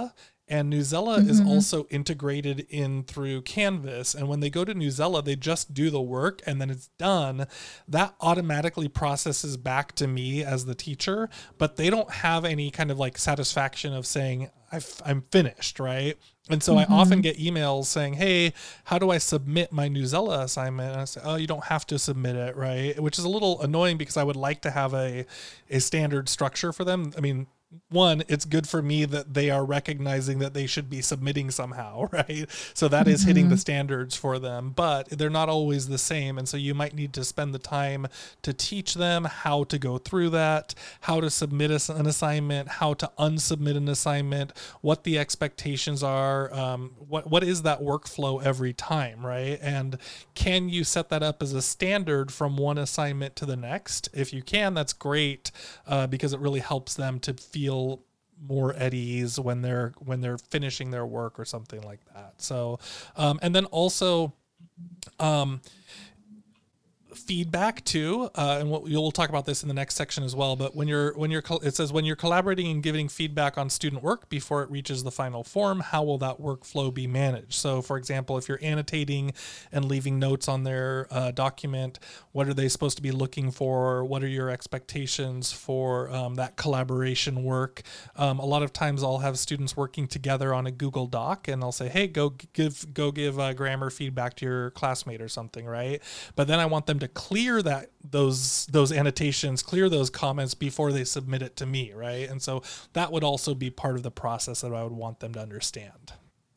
And Newsela is also integrated in through Canvas. And when they go to Newsela, they just do the work and then it's done. That automatically processes back to me as the teacher, but they don't have any kind of like satisfaction of saying, I've, I'm finished, right? And so mm-hmm. I often get emails saying, hey, how do I submit my Newsela assignment? And I say, oh, you don't have to submit it, right? Which is a little annoying because I would like to have a, a standard structure for them. I mean, one, it's good for me that they are recognizing that they should be submitting somehow, right? So that is mm-hmm. hitting the standards for them, but they're not always the same. And so you might need to spend the time to teach them how to go through that, how to submit an assignment, how to unsubmit an assignment, what the expectations are, um, what what is that workflow every time, right? And can you set that up as a standard from one assignment to the next? If you can, that's great, uh, because it really helps them to feel feel more at ease when they're when they're finishing their work or something like that. So um, and then also um, feedback too, uh, and what, we'll talk about this in the next section as well. But when you're when you're it says when you're collaborating and giving feedback on student work before it reaches the final form, how will that workflow be managed? So, for example, if you're annotating and leaving notes on their uh, document, what are they supposed to be looking for? What are your expectations for um, that collaboration work? Um, a lot of times, I'll have students working together on a Google Doc, and I'll say, "Hey, go give go give uh, grammar feedback to your classmate or something," right? But then I want them to clear that those those annotations, clear those comments before they submit it to me, right? And so that would also be part of the process that I would want them to understand.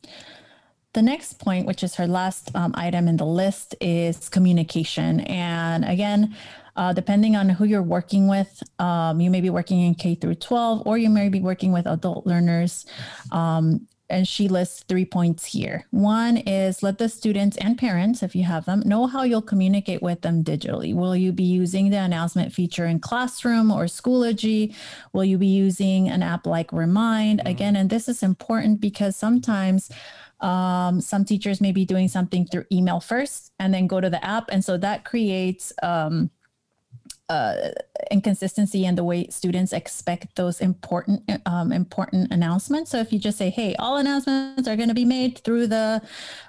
The next point, which is her last um, item in the list, is communication. And again, uh, depending on who you're working with, um, you may be working in K through twelve, or you may be working with adult learners. Um, And she lists three points here. One is let the students and parents, if you have them, know how you'll communicate with them digitally. Will you be using the announcement feature in Classroom or Schoology? Will you be using an app like Remind? Mm-hmm. Again, and this is important because sometimes um, some teachers may be doing something through email first and then go to the app. And so that creates um, uh, inconsistency in the way students expect those important um, important announcements. So if you just say, hey, all announcements are going to be made through the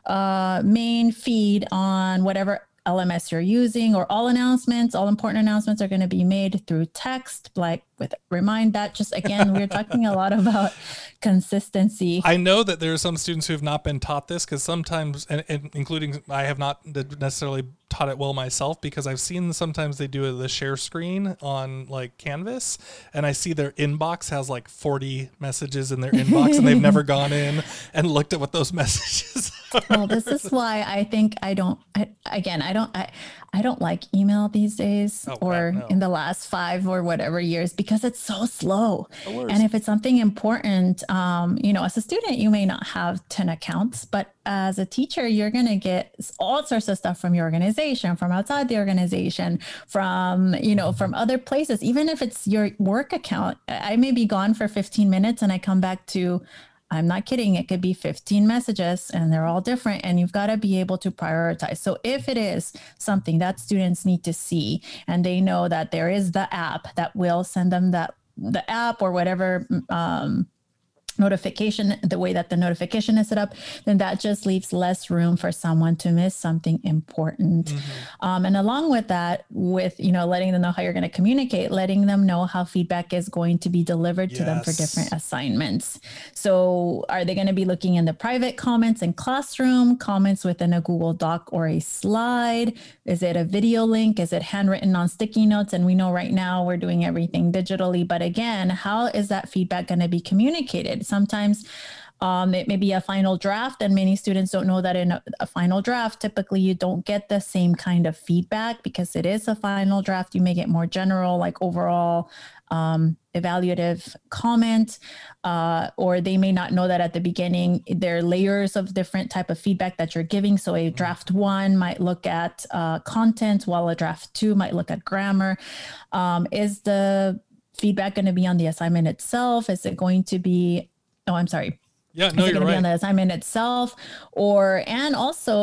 uh, main feed on whatever L M S you're using, or all announcements, all important announcements are going to be made through text, like with Remind. That just, again, we're talking a lot about consistency. I know that there are some students who have not been taught this, because sometimes, and, and including I have not necessarily taught it well myself, because I've seen sometimes they do the share screen on like Canvas, and I see their inbox has like forty messages in their inbox and they've never gone in and looked at what those messages are. Well, this is why I think I don't, I, again, I don't, I, I don't like email these days, oh, or God, no. in the last five or whatever years, because it's so slow. And if it's something important, um, you know, as a student, you may not have ten accounts, but as a teacher, you're going to get all sorts of stuff from your organization, from outside the organization, from, you know, from other places. Even if it's your work account, I may be gone for fifteen minutes and I come back to, I'm not kidding, it could be fifteen messages and they're all different, and you've got to be able to prioritize. So if it is something that students need to see and they know that there is the app that will send them that the app or whatever um, notification, the way that the notification is set up, then that just leaves less room for someone to miss something important. Mm-hmm. Um, and along with that, with, you know, letting them know how you're going to communicate, letting them know how feedback is going to be delivered yes. to them for different assignments. So are they going to be looking in the private comments in Classroom, comments within a Google Doc or a slide? Is it a video link? Is it handwritten on sticky notes? And we know right now we're doing everything digitally, but again, how is that feedback going to be communicated? Sometimes um, it may be a final draft, and many students don't know that in a, a final draft, typically you don't get the same kind of feedback because it is a final draft. You may get more general, like overall um, evaluative comment, uh, or they may not know that at the beginning. There are layers of different type of feedback that you're giving. So a draft one might look at uh, content, while a draft two might look at grammar. Um, is the feedback going to be on the assignment itself? Is it going to be Oh, I'm sorry. Yeah, no, Is it you're right. Be on the right. assignment itself, or and also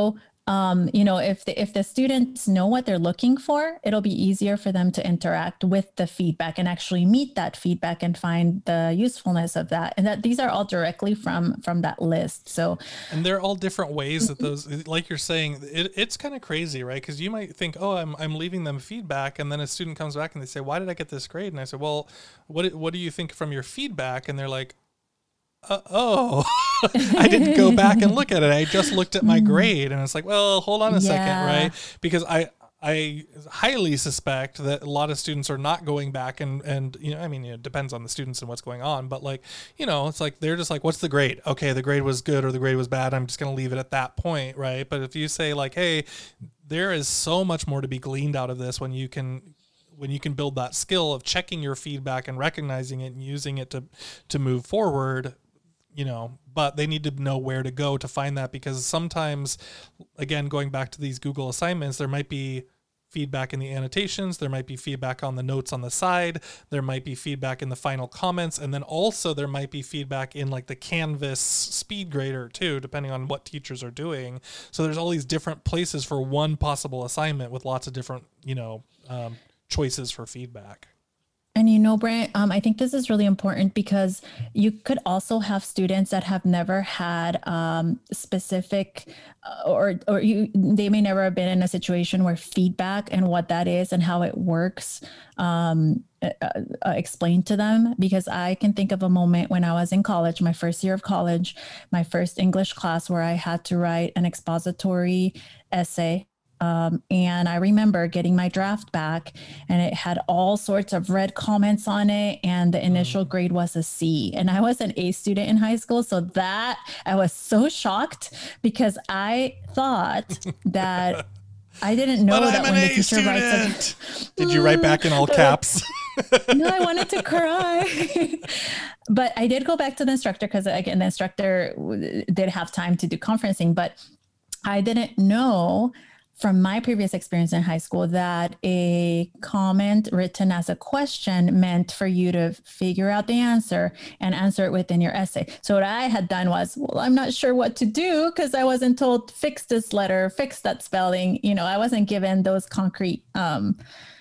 um, you know, if the, if the students know what they're looking for, it'll be easier for them to interact with the feedback and actually meet that feedback and find the usefulness of that. And that these are all directly from from that list. So, and they're all different ways that those, like you're saying, it, it's kind of crazy, right? Because you might think, oh, I'm I'm leaving them feedback, and then a student comes back and they say, why did I get this grade? And I said, well, what what do you think from your feedback? And they're like, Uh, oh, I didn't go back and look at it. I just looked at my grade, and it's like, well, hold on a yeah. second, right? Because I, I highly suspect that a lot of students are not going back and, and, you know, I mean, it depends on the students and what's going on, but like, you know, it's like, they're just like, what's the grade? Okay. The grade was good or the grade was bad. I'm just going to leave it at that point. Right. But if you say like, hey, there is so much more to be gleaned out of this when you can, when you can build that skill of checking your feedback and recognizing it and using it to, to move forward, you know, but they need to know where to go to find that, because sometimes, again, going back to these Google assignments, there might be feedback in the annotations, there might be feedback on the notes on the side, there might be feedback in the final comments, and then also there might be feedback in like the Canvas speed grader too, depending on what teachers are doing. So there's all these different places for one possible assignment with lots of different, you know, um, choices for feedback. And you know, Brent, um, I think this is really important because you could also have students that have never had um, specific, uh, or or you they may never have been in a situation where feedback and what that is and how it works um, uh, uh, explained to them. Because I can think of a moment when I was in college, my first year of college, my first English class, where I had to write an expository essay. Um, and I remember getting my draft back, and it had all sorts of red comments on it. And the initial grade was a C. And I was an A student in high school. So that I was so shocked because I thought that I didn't know that when the teacher student. writes a, Did you write back in all caps? No, I wanted to cry. But I did go back to the instructor because, again, the instructor did have time to do conferencing. But I didn't know from my previous experience in high school that a comment written as a question meant for you to figure out the answer and answer it within your essay. So what I had done was, well, I'm not sure what to do because I wasn't told fix this letter, fix that spelling. You know, I wasn't given those concrete um,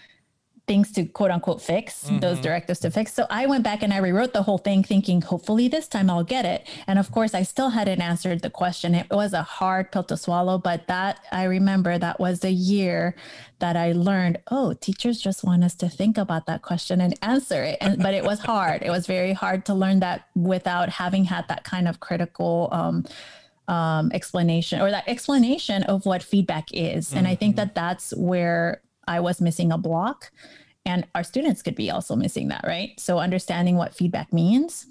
things to quote unquote fix, mm-hmm. those directives to fix. So I went back and I rewrote the whole thing thinking, hopefully this time I'll get it. And of course, I still hadn't answered the question. It was a hard pill to swallow, but that I remember that was the year that I learned, oh, teachers just want us to think about that question and answer it. And, but it was hard. It was very hard to learn that without having had that kind of critical um, um, explanation or that explanation of what feedback is. Mm-hmm. And I think that that's where I was missing a block, and our students could be also missing that, right? So understanding what feedback means.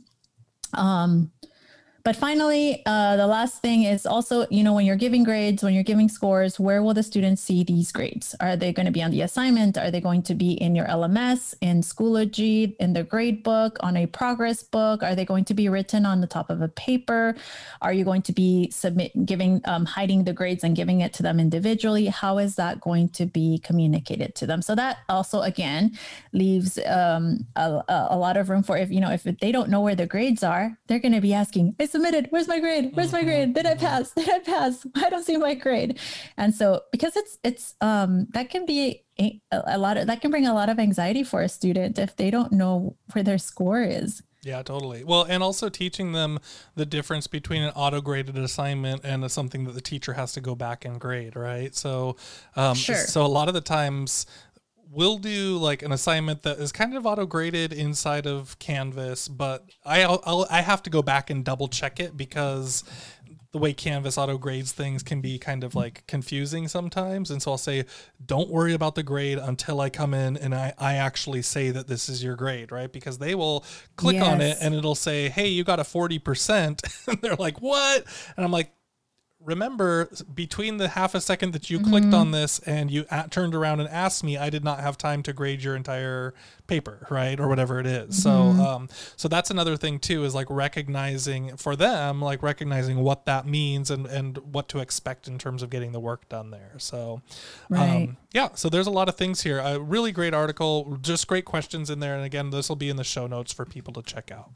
Um, But finally, uh, the last thing is also, you know, when you're giving grades, when you're giving scores, where will the students see these grades? Are they going to be on the assignment? Are they going to be in your L M S, in Schoology, in the grade book, on a progress book? Are they going to be written on the top of a paper? Are you going to be submit giving, um, hiding the grades and giving it to them individually? How is that going to be communicated to them? So that also, again, leaves um, a, a lot of room for, if, you know, if they don't know where the grades are, they're going to be asking, I submitted, where's my grade? Where's my grade? Did I pass? Did I pass? I don't see my grade. And so, because it's, it's, um, that can be a, a lot of, that can bring a lot of anxiety for a student if they don't know where their score is. Yeah, totally. Well, and also teaching them the difference between an auto-graded assignment and a, something that the teacher has to go back and grade, right? So, um, sure. so a lot of the times we'll do like an assignment that is kind of auto-graded inside of Canvas, but I I'll, I have to go back and double check it because the way Canvas auto grades things can be kind of like confusing sometimes. And so I'll say, don't worry about the grade until I come in and I, I actually say that this is your grade, right? Because they will click yes. on it and it'll say, hey, you got a forty percent. And they're like, what? And I'm like, remember, between the half a second that you mm-hmm. clicked on this and you at, turned around and asked me, I did not have time to grade your entire paper, right? Or whatever it is. Mm-hmm. So, um, so that's another thing too, is like recognizing for them, like recognizing what that means and, and what to expect in terms of getting the work done there. So, right. um, yeah, so there's a lot of things here. A really great article, just great questions in there. And again, this will be in the show notes for people to check out.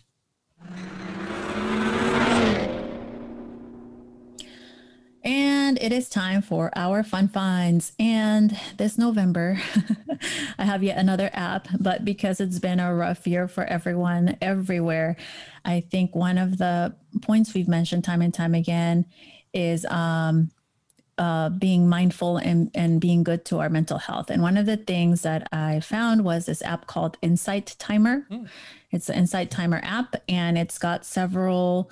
And And it is time for our fun finds. And this November, I have yet another app, but because it's been a rough year for everyone everywhere, I think one of the points we've mentioned time and time again is um, uh, being mindful and, and being good to our mental health. And one of the things that I found was this app called Insight Timer. Mm. It's the Insight Timer app, and it's got several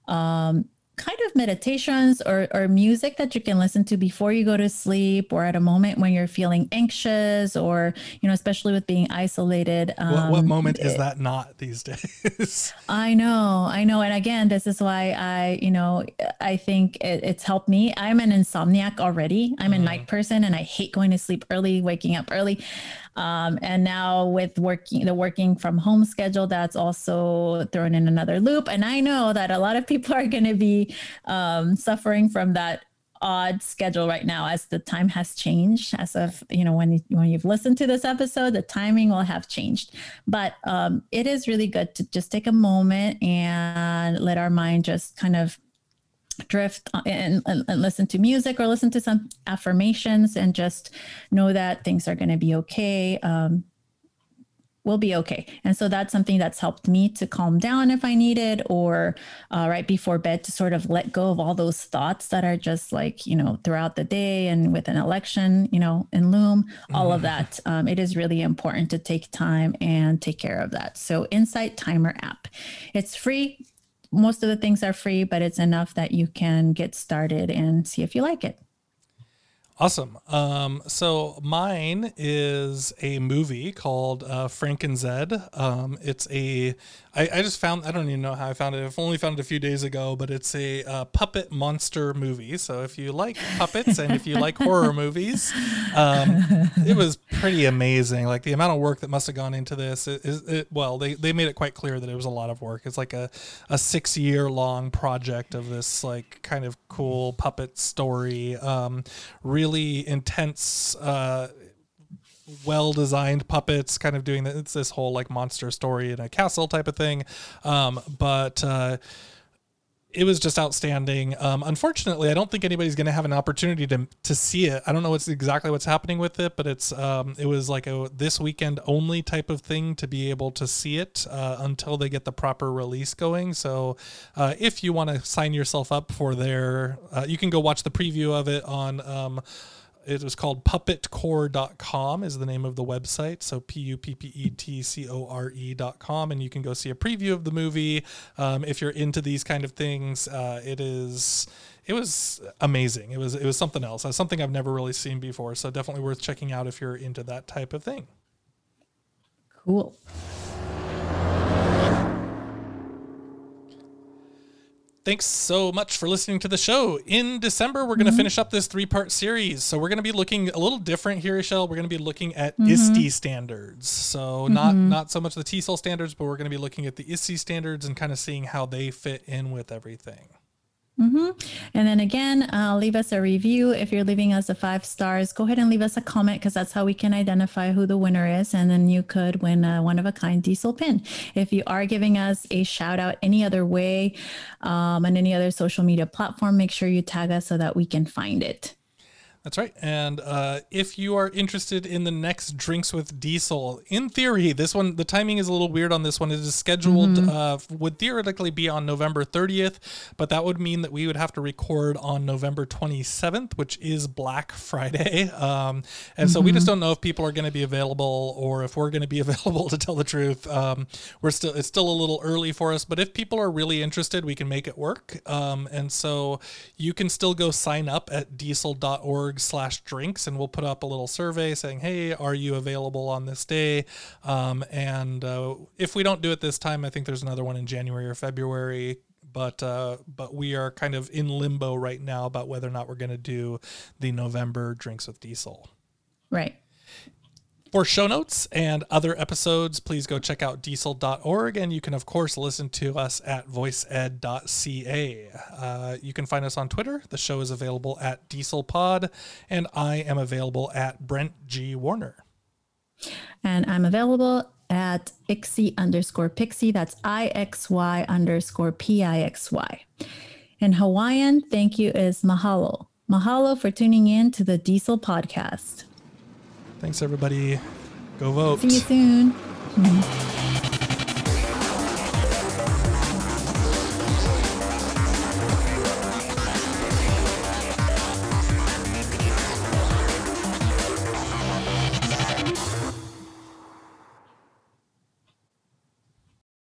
um, kind of meditations or, or music that you can listen to before you go to sleep, or at a moment when you're feeling anxious, or, you know, especially with being isolated. Um, what, what moment is that not these days? I know, I know. And again, this is why I, you know, I think it, it's helped me. I'm an insomniac already. I'm a mm. night person, and I hate going to sleep early, waking up early. Um, and now with working, the working from home schedule, that's also thrown in another loop. And I know that a lot of people are going to be um, suffering from that odd schedule right now, as the time has changed. As of, you know, when, you, when you've listened to this episode, the timing will have changed. But um, it is really good to just take a moment and let our mind just kind of drift and, and, and listen to music, or listen to some affirmations, and just know that things are going to be okay. Um, we'll be okay. And so that's something that's helped me to calm down if I need it, or uh, right before bed, to sort of let go of all those thoughts that are just like, you know, throughout the day, and with an election, you know, in loom, all of that. Um, it is really important to take time and take care of that. So Insight Timer app, it's free. Most of the things are free, but it's enough that you can get started and see if you like it. Awesome. Um, so mine is a movie called uh, Frank and Zed. Um, it's a, I, I just found, I don't even know how I found it. I've only found it a few days ago, but it's a uh, puppet monster movie. So if you like puppets and if you like horror movies, um, it was pretty amazing. Like the amount of work that must have gone into this is, it, well, they, they made it quite clear that it was a lot of work. It's like a, a six year long project of this like kind of cool puppet story. Um, really Really intense, uh, well-designed puppets, kind of doing the, it's this whole like monster story in a castle type of thing. Um, but uh, it was just outstanding. Um, unfortunately, I don't think anybody's going to have an opportunity to to see it. I don't know what's exactly what's happening with it, but it's um, it was like a this weekend only type of thing to be able to see it uh, until they get the proper release going. So uh, if you want to sign yourself up for their, uh, you can go watch the preview of it on. Um, It was called puppet core dot com is the name of the website. So P U P P E T C O R E dot com. And you can go see a preview of the movie. Um, if you're into these kind of things, uh, it is, it was amazing. It was, it was something else. It's something I've never really seen before. So definitely worth checking out if you're into that type of thing. Cool. Thanks so much for listening to the show. In December, we're going to mm-hmm. finish up this three-part series. So we're going to be looking a little different here, Michelle. We're going to be looking at mm-hmm. I S T E standards. So mm-hmm. not not so much the T E S O L standards, but we're going to be looking at the I S T E standards and kind of seeing how they fit in with everything. Mm-hmm. And then again, uh, leave us a review. If you're leaving us a five stars, go ahead and leave us a comment, because that's how we can identify who the winner is. And then you could win a one of a kind diesel pin. If you are giving us a shout out any other way um, on any other social media platform, make sure you tag us so that we can find it. That's right. And uh, if you are interested in the next Drinks with Diesel, in theory, this one, the timing is a little weird on this one. It is scheduled, mm-hmm. uh, would theoretically be on November thirtieth, but that would mean that we would have to record on November twenty-seventh, which is Black Friday. Um, and mm-hmm. so we just don't know if people are going to be available, or if we're going to be available, to tell the truth. Um, we're still, it's still a little early for us, but if people are really interested, we can make it work. Um, and so you can still go sign up at diesel dot org slash drinks, and we'll put up a little survey saying, hey, are you available on this day? Um, and uh, if we don't do it this time, I think there's another one in January or February, but uh, but we are kind of in limbo right now about whether or not we're going to do the November Drinks with Diesel. Right. For show notes and other episodes, please go check out diesel dot org, and you can, of course, listen to us at voice ed dot c a. Uh, you can find us on Twitter. The show is available at DieselPod, and I am available at Brent G. Warner. And I'm available at Ixy underscore Pixie. That's I X Y underscore P I X Y. In Hawaiian, thank you is mahalo. Mahalo for tuning in to the Diesel Podcast. Thanks, everybody. Go vote. See you soon.